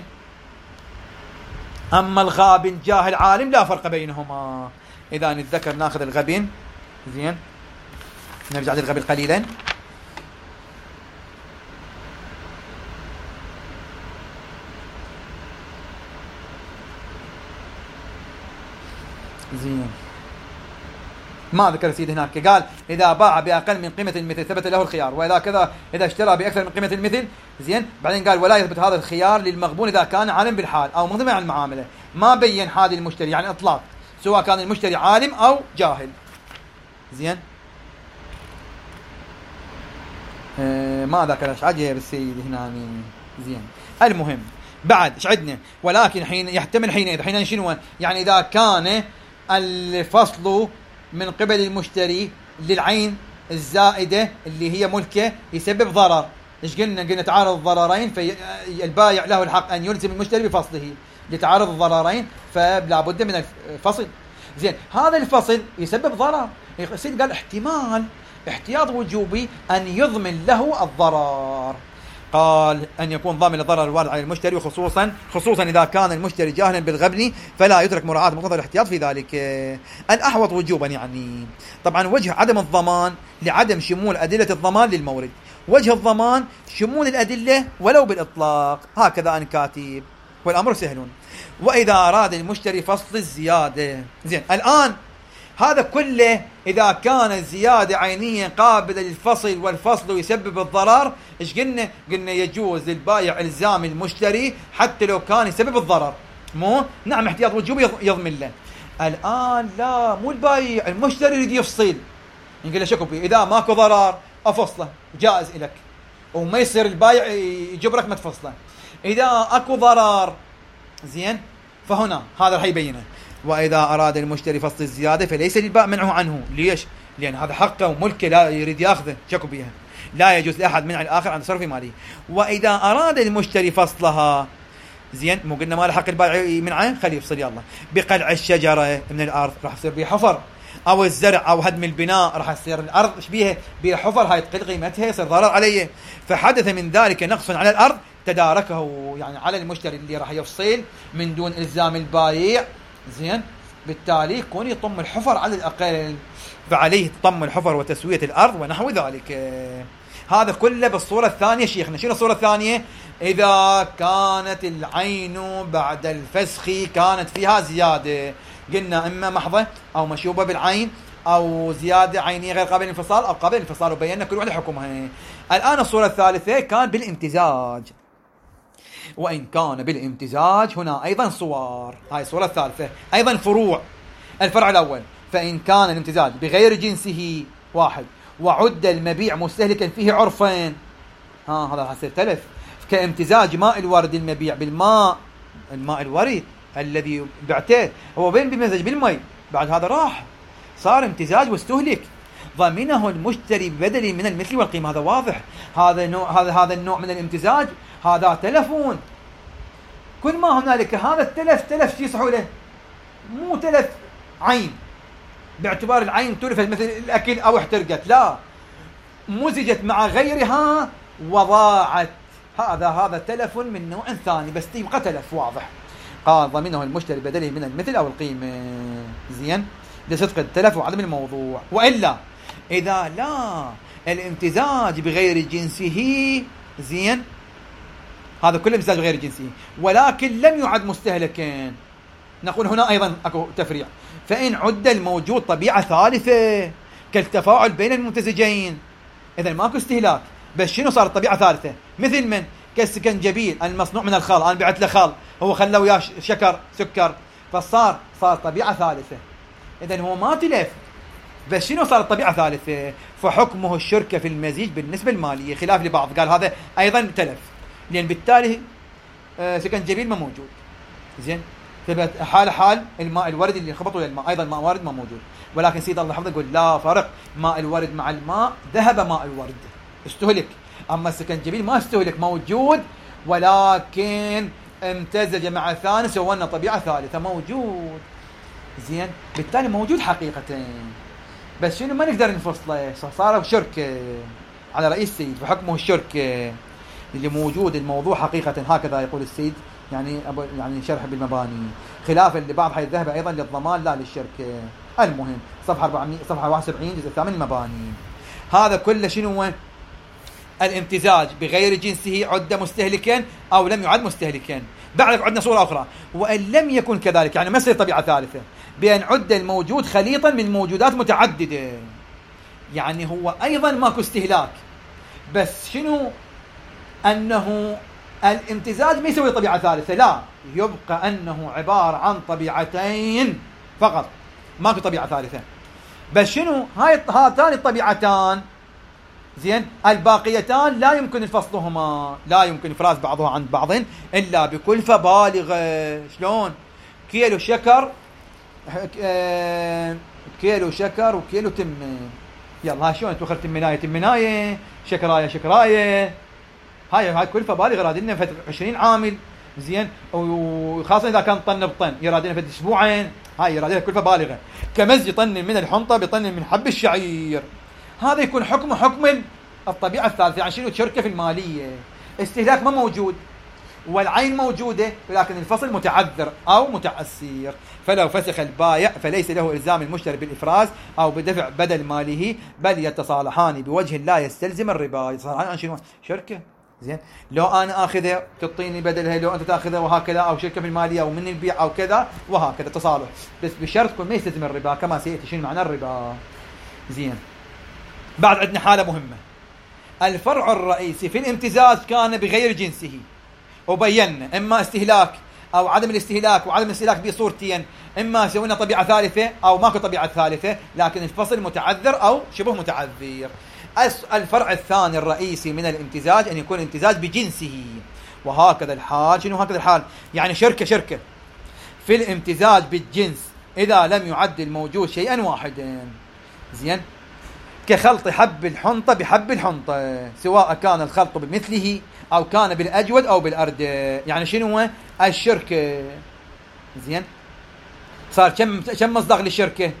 أما الغابن جاهل عالم لا فرق بينهما. إذا نتذكر ناخذ الغبن. زين، نرجع للغبن قليلا. زين، ما ذكر سيد هناك، قال إذا باع بأقل من قيمة المثل ثبت له الخيار، وإذا كذا إذا اشترى بأكثر من قيمة المثل. زين، بعدين قال ولا يثبت هذا الخيار للمغبون إذا كان عالم بالحال أو مقدم على المعاملة. ما بين حال المشتري، يعني إطلاق، سواء كان المشتري عالم أو جاهل. زين، اه ما ذكر ايش عجب السيد هنا. زين، المهم بعد ايش عندنا؟ ولكن حين يحتمل حينئذ، حين شنو يعني إذا كان الفصل من قبل المشتري للعين الزائدة اللي هي ملكه يسبب ضرر. ايش قلنا؟ قلنا تعارض الضررين، فالبايع له الحق أن يلزم المشتري بفصله لتعارض الضررين، فلا بد من الفصل. زين، هذا الفصل يسبب ضرر. السيد قال احتمال احتياط وجوبي أن يضمن له الضرر. قال أن يكون ضامن الضرر الوارد على المشتري، وخصوصا خصوصا إذا كان المشتري جاهلا بالغبن، فلا يترك مراعاة مقتضى الاحتياط في ذلك. الأحوط وجوبا، يعني طبعا وجه عدم الضمان لعدم شمول أدلة الضمان للمورد، وجه الضمان شمول الأدلة ولو بالإطلاق. هكذا أنا كاتب، والأمر سهل. وإذا أراد المشتري فصل الزيادة. زين، الآن هذا كله إذا كان الزيادة عينيا قابلة للفصل والفصل يسبب الضرر. إيش قلنا؟ قلنا يجوز للبائع إلزام المشتري حتى لو كان يسبب الضرر. مو نعم احتياط وجوبي يضمن له. الآن لا، مو البائع، المشتري يريد يفصل، يقول له شكو بي إذا ماكو ضرر أفصله، جائز إلك، وما يصير البائع يجبرك ما تفصله. إذا أكو ضرر، زين، فهنا هذا راح يبينه. وإذا أراد المشتري فصل الزيادة فليس للبائع منعه عنه. ليش؟ لأن هذا حقه وملكه، لا يريد يأخذه، شكو بيها، لا يجوز لأحد منع الآخر عن تصرف مالي. وإذا أراد المشتري فصلها، زين، مو قلنا ما له حق البائع منعه، خليه يفصل. يلا، بقلع الشجرة من الأرض راح يصير بها حفر، أو الزرع أو هدم البناء راح يصير الأرض إيش بيها؟ بها حفر، هاي تقل قيمتها، يصير ضرر عليه. فحدث من ذلك نقص على الأرض تداركه، يعني على المشتري اللي راح يفصل من دون إلزام البائع. زين، بالتالي يكون يطم الحفر على الأقل، فعليه تطم الحفر وتسوية الأرض ونحو ذلك. هذا كله بالصورة الثانية. شيخنا شنو الصورة الثانية؟ إذا كانت العين بعد الفسخ كانت فيها زيادة، قلنا إما محضة أو مشوبة بالعين أو زيادة عينية غير قابلة للانفصال أو قابلة للانفصال، وبينا كل واحدة حكمها. الآن الصورة الثالثة كان بالامتزاج، وإن كان بالامتزاج هنا أيضا صور. هاي الصورة الثالثة أيضا فروع. الفرع الأول، فإن كان الامتزاج بغير جنسه واحد وعد المبيع مستهلكا فيه عرفين، ها هذا راح يصير تلف. كامتزاج ماء الورد المبيع بالماء، الماء الورد الذي بعته هو بين بمزج بالماء، بعد هذا راح صار امتزاج واستهلك، ضمنه المشتري ببدل من المثل والقيمة. هذا واضح، هذا نوع هذا هذا النوع من الامتزاج هذا تلفون. كل ما هنالك هذا التلف تلف شو يصحوا له؟ مو تلف عين باعتبار العين تلفت مثل الأكل أو احترقت، لا، مزجت مع غيرها وضاعت، هذا هذا تلف من نوع ثاني بس يبقى تلف واضح. قال ضمنه المشتري بدله من المثل أو القيمة. زين، لصدق التلف وعدم الموضوع. وإلا إذا لا الامتزاج بغير جنسه، زين، هذا كله امتزاج بغير جنسه ولكن لم يعد مستهلكا، نقول هنا أيضا أكو تفريع. فإن عد الموجود طبيعة ثالثة كالتفاعل بين الممتزجين، إذا ماكو استهلاك بس شنو صار طبيعة ثالثة؟ مثل من؟ كالسكنجبيل المصنوع من الخال، أنا بعت له خال هو خلى وياه شكر سكر، فصار صار طبيعة ثالثة. إذا هو ما تلف بس شنو صار طبيعة ثالثة؟ فحكمه الشركة في المزيج بالنسبة المالية، خلاف لبعض قال هذا أيضا تلف، لأن بالتالي آه سكنجبيل ما موجود. زين، حال حال الماء الورد اللي خبطوا للماء أيضا ماء ورد ما موجود. ولكن سيد الله حفظه يقول لا فرق، ماء الورد مع الماء ذهب ماء الورد استهلك، أما السكنجبيل ما استهلك موجود ولكن امتزج مع ثاني سوى لنا طبيعة ثالثة موجود. زين، بالتالي موجود حقيقة بس شنو ما نقدر نفصله، صار شركة على رئيس السيد فحكمه الشركة اللي موجود الموضوع حقيقة، هكذا يقول السيد. يعني أبو يعني شرح بالمباني، خلافا لبعض حيث ذهب أيضا للضمان لا للشركة. المهم صفحة أربعمائة صفحة واحد وسبعين جزء الثامن المباني. هذا كله شنو هو؟ الامتزاج بغير جنسه عد مستهلكا أو لم يعد مستهلكا. بعد عندنا صورة أخرى، وإن لم يكن كذلك، يعني ما يصير طبيعة ثالثة، بأن عد الموجود خليطا من موجودات متعددة، يعني هو أيضا ماكو استهلاك بس شنو؟ أنه الامتزاج ما يسوي طبيعة ثالثة، لا، يبقى أنه عبارة عن طبيعتين فقط، ماكو طبيعة ثالثة. بس شنو؟ هاي هاتان الطبيعتان، زين، الباقيتان لا يمكن فصلهما، لا يمكن إفراز بعضها عن بعض إلا بكلفة بالغة. شلون؟ كيلو شكر، كيلو شكر وكيلو تمة، يلا ها شلون توخر تمناية تمناية، شكراية شكراية، هاي هاي كلفة بالغة، رادلنا فترة عشرين عامل. زين، وخاصة إذا كان طن بطن يرادلنا فترة أسبوعين، هاي يرادلنا كلفة بالغة. كمزج طن من الحنطة بطن من حب الشعير، هذا يكون حكمه حكم الطبيعة الثالثة. يعني شنو؟ شركة في المالية، استهلاك ما موجود والعين موجودة ولكن الفصل متعذر أو متعسير، فلو فسخ البائع فليس له إلزام المشتري بالإفراز أو بدفع بدل ماله، بل يتصالحان بوجه لا يستلزم الربا. يتصالحان عن شنو؟ شركة. زين، لو أنا آخذه تعطيني بدلها، لو أنت تأخذه وهكذا، أو شركة في المالية أو من البيع أو كذا وهكذا تصالح، بس بشرط كل ما يستلزم الربا كما سيأتي شنو معنى الربا. زين، بعد عندنا حالة مهمة، الفرع الرئيسي في الامتزاج كان بغير جنسه، وبينا إما استهلاك أو عدم الاستهلاك، وعدم الاستهلاك بصورتين، إما سوينا طبيعة ثالثة أو ماكو طبيعة ثالثة، لكن الفصل متعذر أو شبه متعذر. الفرع الثاني الرئيسي من الامتزاج أن يكون الامتزاج بجنسه، وهكذا الحال. شنو هكذا الحال؟ يعني شركة شركة في الامتزاج بالجنس إذا لم يعد الموجود شيئا واحدا. زين، كخلط حب الحنطة بحب الحنطة، سواء كان الخلط بمثله أو كان بالأجود أو بالأردى. يعني شنو هو الشركة؟ زين، صار كم كم مصداق للشركة؟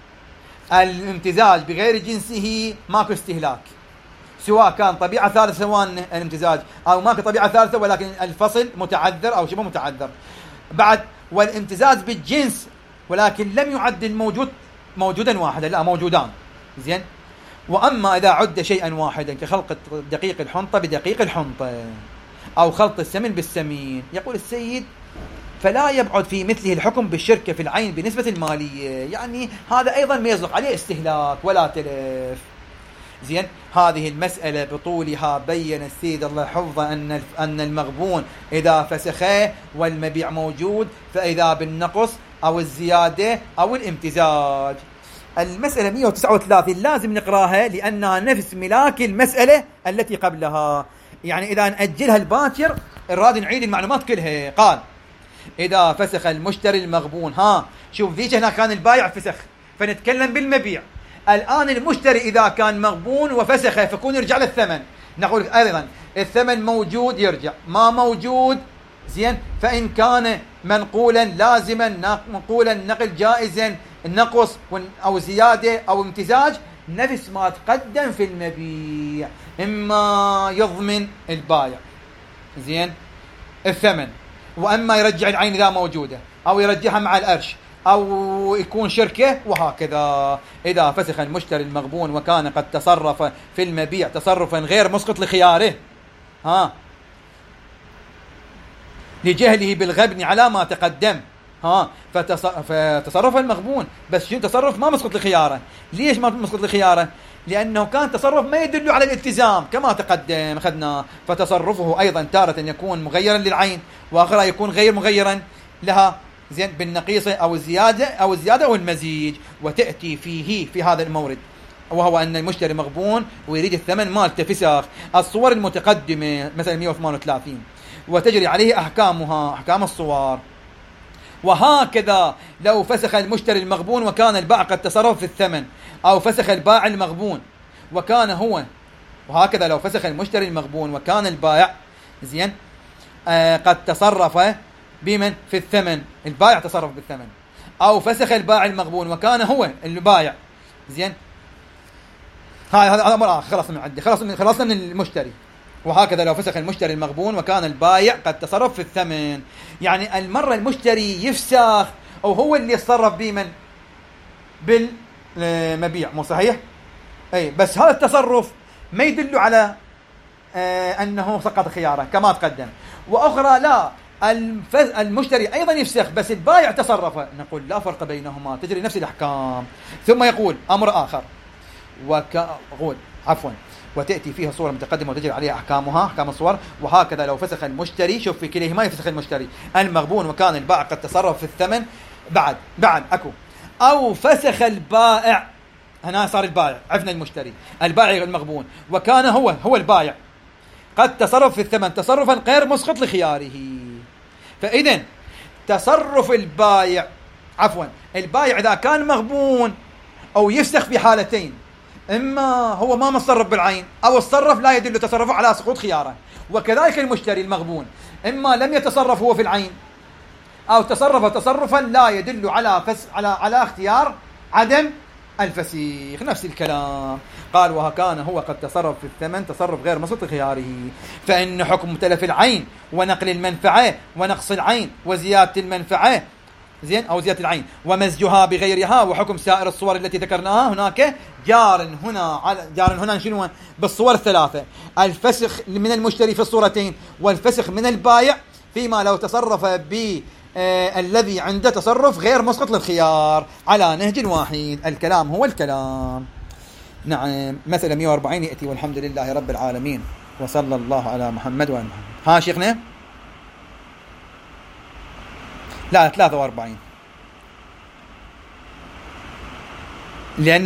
الامتزاج بغير جنسه ماكو استهلاك، سواء كان طبيعة ثالثة سواء الامتزاج أو ماكو طبيعة ثالثة ولكن الفصل متعذر أو شبه متعذر. بعد والامتزاج بالجنس ولكن لم يعد الموجود موجودا واحدا، لا موجودان. زين، وأما إذا عد شيئا واحدا كخلق دقيق الحنطة بدقيق الحنطة أو خلط السمن بالسمين، يقول السيد فلا يبعد في مثله الحكم بالشركة في العين بنسبة المالية، يعني هذا أيضا ما يصدق عليه استهلاك ولا تلف. زين، هذه المسألة بطولها بين السيد الله حفظه أن أن المغبون إذا فسخه والمبيع موجود فإذا بالنقص أو الزيادة أو الامتزاج. المسألة مئة وتسعة وثلاثين لازم نقراها لأنها نفس ملاك المسألة التي قبلها، يعني إذا نأجلها الباكر نراد نعيد المعلومات كلها. قال إذا فسخ المشتري المغبون، ها شوف ذيك هنا كان البايع فسخ فنتكلم بالمبيع، الآن المشتري إذا كان مغبون وفسخ فكون يرجع للثمن، نقول أيضا الثمن موجود يرجع، ما موجود زين فإن كان منقولا لازما منقولا نقل جائزا نقص أو زيادة أو امتزاج نفس ما تقدم في المبيع، إما يضمن البايع زين الثمن، وأما يرجع العين إذا موجودة أو يرجعها مع الأرش أو يكون شركة وهكذا. إذا فسخ المشتري المغبون وكان قد تصرف في المبيع تصرفا غير مسقط لخياره، ها لجهله بالغبن على ما تقدم، ها فتصرف المغبون بس شنو تصرف ما مسقط لخياره. ليش ما مسقط لخياره؟ لأنه كان تصرف ما يدل على الالتزام كما تقدم أخذنا، فتصرفه أيضا تارة يكون مغيرا للعين وأخرى يكون غير مغيرا لها زين بالنقيصة أو الزيادة أو الزيادة أو المزيج. وتأتي فيه في هذا المورد وهو أن المشتري مغبون ويريد الثمن مالته فسخ الصور المتقدمة مثلا مئة وثمانية وثلاثين وتجري عليه أحكامها أحكام الصور. وهكذا لو فسخ المشتري المغبون وكان البائع قد تصرف في الثمن أو فسخ البائع المغبون وكان هو وهكذا لو فسخ المشتري المغبون وكان البائع زين آه قد تصرف بمن في الثمن، البائع تصرف بالثمن، أو فسخ البائع المغبون وكان هو البائع زين هذا هذا أمر آخر خلص من عندي خلص من خلصنا من المشتري. وهكذا لو فسخ المشتري المغبون وكان البائع قد تصرف في الثمن، يعني المرة المشتري يفسخ أو هو اللي يتصرف بمن بالمبيع مو صحيح؟ أي بس هذا التصرف ما يدل على آه أنه سقط خياره كما تقدم. وأخرى لا المشتري أيضا يفسخ بس البائع تصرف، نقول لا فرق بينهما تجري نفس الأحكام. ثم يقول أمر آخر وكقول عفوا وتأتي فيها صورة متقدمة وتجري عليها أحكامها أحكام الصور. وهكذا لو فسخ المشتري شوف في كليهما يفسخ المشتري المغبون وكان البائع قد تصرف في الثمن بعد بعد أكو أو فسخ البائع، هنا صار البائع عفنا المشتري البائع المغبون وكان هو هو البائع قد تصرف في الثمن تصرفا غير مسقط لخياره. فإذا تصرف البائع عفوا البائع إذا كان مغبون أو يفسخ في حالتين، إما هو ما متصرف بالعين أو التصرف لا يدل تصرفه على سقوط خياره. وكذلك المشتري المغبون إما لم يتصرف هو في العين أو تصرف تصرفا لا يدل على فس على على اختيار عدم الفسيخ نفس الكلام. قال وكان هو قد تصرف في الثمن تصرف غير مسقط خياره، فإن حكم تلف العين ونقل المنفعة ونقص العين وزيادة المنفعة زين أو زيادة العين ومزجها بغيرها وحكم سائر الصور التي ذكرناها هناك جار هنا على جار هنا شنو بالصور الثلاثة، الفسخ من المشتري في الصورتين والفسخ من البائع فيما لو تصرف ب آه الذي عنده تصرف غير مسقط للخيار على نهج واحد. الكلام هو الكلام. نعم مثلا مئة وأربعين يأتي والحمد لله رب العالمين وصلى الله على محمد وآل محمد. ها شيخنا لا ثلاثة وأربعين لأن